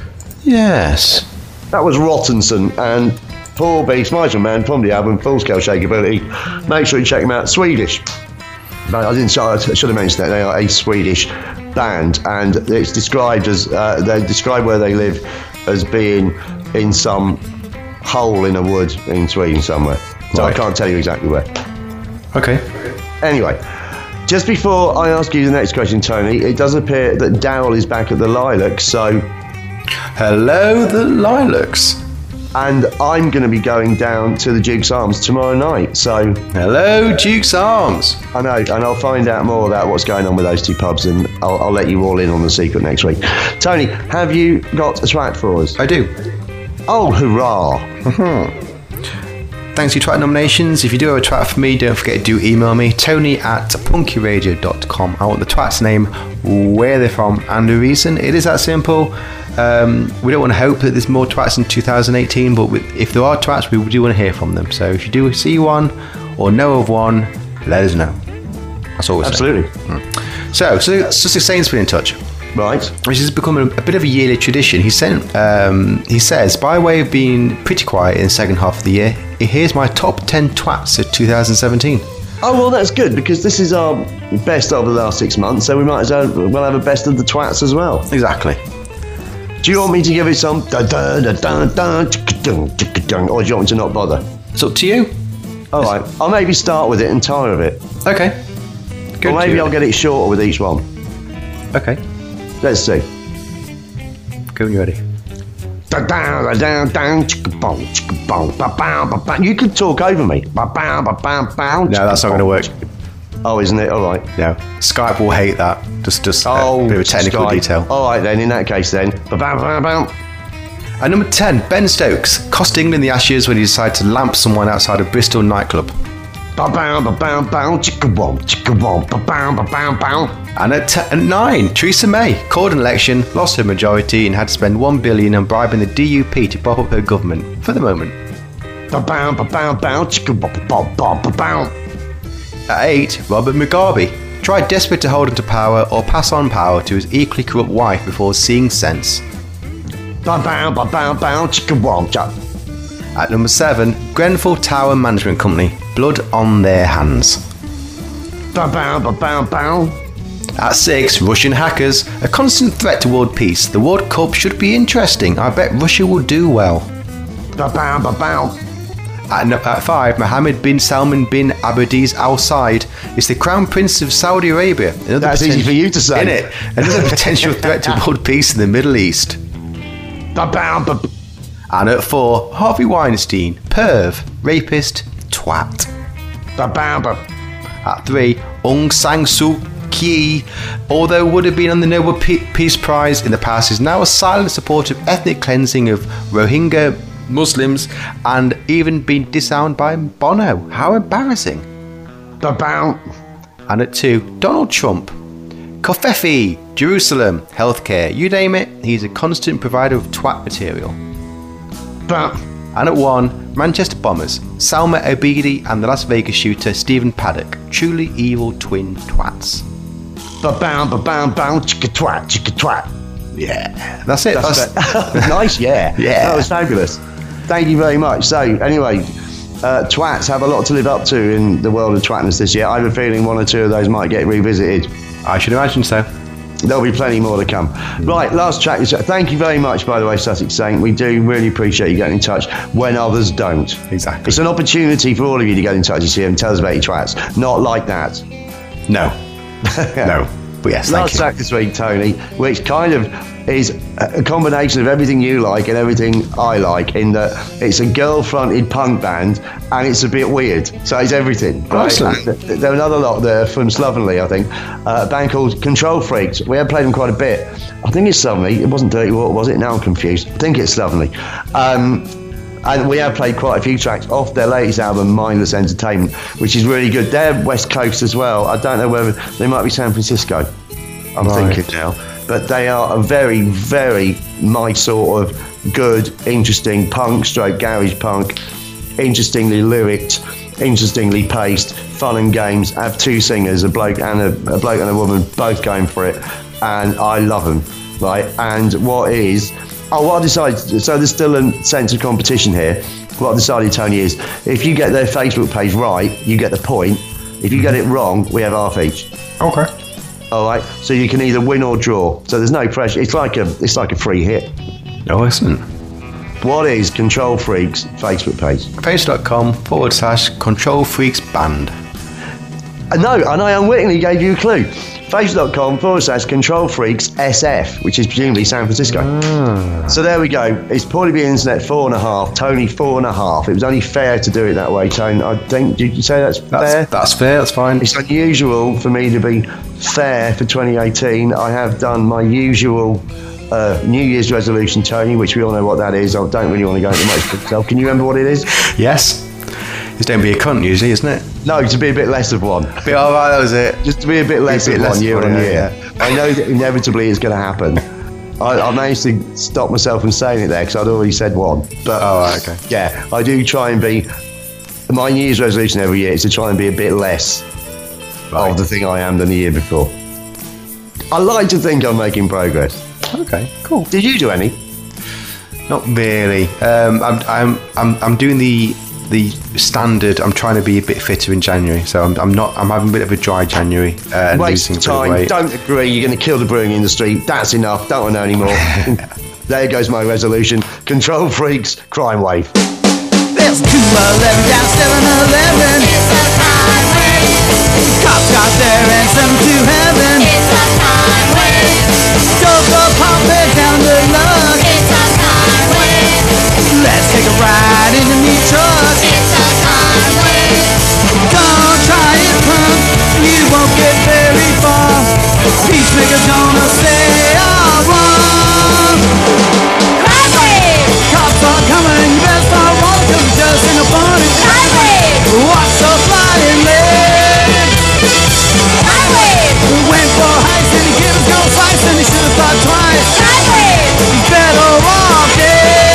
Yes. That was Rottenson and Paul B. Smyton Man from the album Full Scale Shakeability. Make sure you check them out. Swedish. But I should have mentioned that they are a Swedish band, and it's described as they describe where they live as being in some hole in a wood in Sweden somewhere. So Right. I can't tell you exactly where. Okay. Anyway, just before I ask you the next question, Tony, it does appear that Dowell is back at the Lilacs, so... Hello, the Lilacs. And I'm going to be going down to the Duke's Arms tomorrow night, so... Hello, Duke's Arms. I know, and I'll find out more about what's going on with those two pubs, and I'll let you all in on the secret next week. Tony, have you got a track for us? I do. Oh, hurrah! Thanks for your track nominations. If you do have a track for me, don't forget to email me, tony@punkyradio.com. I want the track's name, where they're from, and the reason. It is that simple. We don't want to hope that there's more tracks in 2018, but if there are tracks, we do want to hear from them. So if you do see one or know of one, let us know. That's all we're saying. Absolutely. So Sussex Saint's been in touch. Right. Which has become a bit of a yearly tradition. He says, by way of being pretty quiet in the second half of the year, here's my top 10 twats of 2017. Oh, well, that's good, because this is our best of the last 6 months, so we might as well have a best of the twats as well. Exactly. Do you want me to give it some or do you want me to not bother? It's up to you. All right, I'll maybe start with it and tire of it. Okay. Good. Or maybe I'll get it shorter with each one. Okay. Let's see. Go when you're ready. You could talk over me. No, that's not going to work. Oh, isn't it? All right. No. Skype will hate that. Just a bit of a technical Skype. detail. All right, then, in that case, then. At number 10, Ben Stokes cost England the Ashes when he decided to lamp someone outside a Bristol nightclub. And at 9, Theresa May called an election, lost her majority, and had to spend $1 billion on bribing the DUP to prop up her government for the moment. At 8, Robert Mugabe tried desperate to hold on to power or pass on power to his equally corrupt wife before seeing sense. At number 7, Grenfell Tower Management Company, blood on their hands. At 6, Russian hackers, a constant threat to world peace. The World Cup should be interesting. I bet Russia will do well. At 5, Mohammed bin Salman bin Abdulaziz Al Saud is the Crown Prince of Saudi Arabia. That's easy for you to say. Innit? Another potential threat to world peace in the Middle East. And at 4, Harvey Weinstein, perv, rapist, twat. At 3, Aung San Suu Kyi, although would have been on the Nobel Peace Prize in the past, is now a silent supporter of ethnic cleansing of Rohingya Muslims, and even been disowned by Bono. How embarrassing. Ba-bow. And at 2, Donald Trump. Kofefi, Jerusalem, healthcare, you name it, he's a constant provider of twat material. Ba. And at 1, Manchester Bombers, Salma Obidi and the Las Vegas shooter Stephen Paddock, truly evil twin twats. Ba-bow, ba-bow, bow, chicka-twat, chicka-twat. Yeah, that's it. Nice, yeah. Yeah. That was fabulous. Thank you very much. So, anyway, twats have a lot to live up to in the world of twatness this year. I have a feeling 1 or 2 of those might get revisited. I should imagine so. There'll be plenty more to come. Right, last track. Thank you very much, by the way, Sussex Saint. We do really appreciate you getting in touch when others don't. Exactly. It's an opportunity for all of you to get in touch, you see, and tell us about your twats. Not like that. No. No. But yes, Last track this week, Tony, which kind of is a combination of everything you like and everything I like, in that it's a girl-fronted punk band and it's a bit weird. So it's everything. Right? Awesome. There are another lot there from Slovenly, I think. A band called Control Freaks. We have played them quite a bit. I think it's Slovenly. It wasn't Dirty Water, was it? Now I'm confused. I think it's Slovenly. And we have played quite a few tracks off their latest album, Mindless Entertainment, which is really good. They're West Coast as well. I don't know whether they might be San Francisco, I'm thinking now. But they are a very, very my sort of good, interesting punk stroke garage punk, interestingly lyricked, interestingly paced, fun and games. Have 2 singers, a bloke and a woman, both going for it, and I love them. Right, and what I decided, so there's still a sense of competition here. What I decided, Tony, is if you get their Facebook page right, you get the point. If you get it wrong, we have half each. Okay. All right, so you can either win or draw. So there's no pressure. It's like a free hit. No, excellent. What is Control Freaks Facebook page? Facebook.com/Control Freaks Band. No, and I unwittingly gave you a clue. Facebook.com/Control Freaks SF, which is presumably San Francisco. So there we go. It's Paulie B Internet 4.5, Tony 4.5. It was only fair to do it that way, Tony. I think, did you say that's fair? That's fair, that's fine. It's unusual for me to be fair for 2018. I have done my usual New Year's resolution, Tony, which we all know what that is. I don't really want to go into much detail. Can you remember what it is? Yes. It's don't be a cunt usually, isn't it? No, to be a bit less of one. All right, that was it. Just to be a bit less of one year on year. I know that inevitably it's going to happen. I managed to stop myself from saying it there because I'd already said one. But okay. Yeah, I do try and be. My New Year's resolution every year is to try and be a bit less of the thing I am than the year before. I like to think I'm making progress. Okay, cool. Did you do any? Not really. I'm doing the standard. I'm trying to be a bit fitter in January, so I'm having a bit of a dry January and Waste losing of a bit of time. weight. Don't agree. You're going to kill the brewing industry. That's enough. Don't want to know anymore. There goes my resolution. Control Freaks, Crime Wave. There's 211 down 7-Eleven. It's a crime wave. Cops got there and some to heaven. It's a crime wave. Dope pump it down the lug. It's a crime wave. Let's take a ride in the new truck. It's a crime wave. Don't try it, punk. You won't get very far. Peacemaker's gonna say I won. Crime wave. Cops are coming. You better start walking. Just in a bunny. Crime wave. Watch the flying leg. Crime wave. Went for heights and he gave us no slice and he should have thought twice. Crime wave. He's better off dead.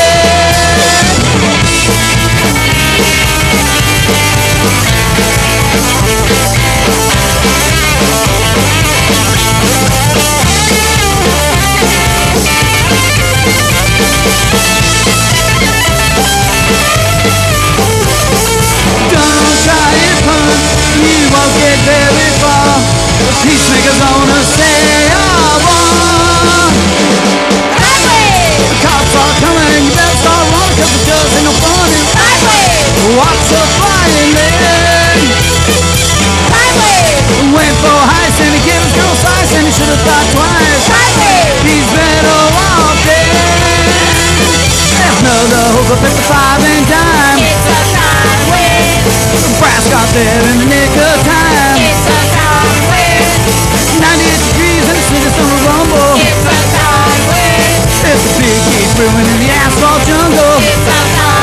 Don't try it, punk. You won't get very far. The peacemaker's gonna say I won. Highway! The cops are coming. You better start running 'cause it just ain't no fun. Highway! Watch the flying leg. Highway! Went for heights and he gave his girl slice and he should have thought twice. Highway! He's better off dead. There's another hooker picked the 5 and dime. It's a highway. The brass got there in the nick of time. It's a highway. 98 degrees and the city's gonna rumble. It's a highway. If the pig keeps brewing in the asphalt jungle. It's a highway.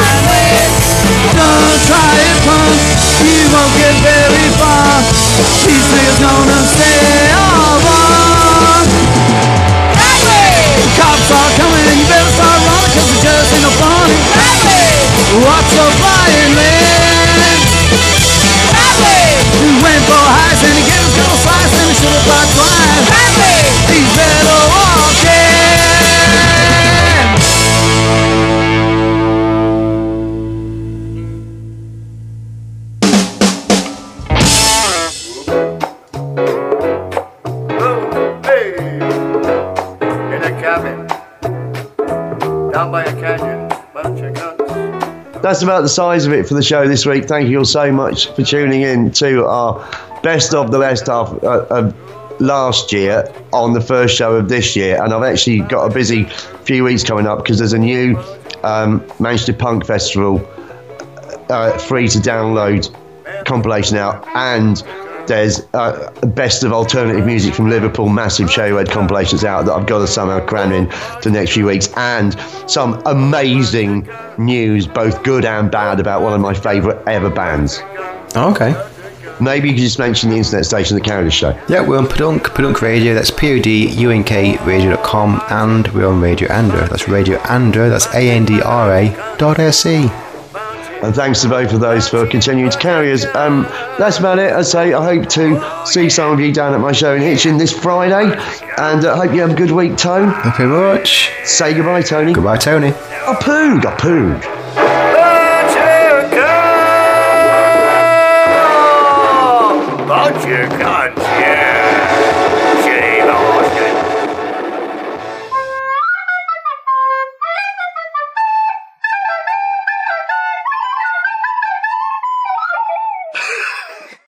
that's about the size of it for the show this week. Thank you all so much for tuning in to our best of the last half of last year on the first show of this year. And I've actually got a busy few weeks coming up because there's a new Manchester Punk Festival free to download compilation out, and there's best of alternative music from Liverpool, massive Showhead compilations out that I've got to somehow cram in to the next few weeks, and some amazing news, both good and bad, about one of my favourite ever bands. Oh, okay. Maybe you could just mention the internet station that carried the show. Yeah, we're on Podunk Radio, that's PODUNKradio.com, and we're on Radio Andra, that's Radio Andra, that's ANDRA.SE. And thanks to both of those for continuing to carry us. That's about it. I hope to see some of you down at my show in Hitchin this Friday. And I hope you have a good week, Tone. Thank you very much. Say goodbye, Tony. Goodbye, Tony. A poog, a poog. Bunch of cunts, yeah.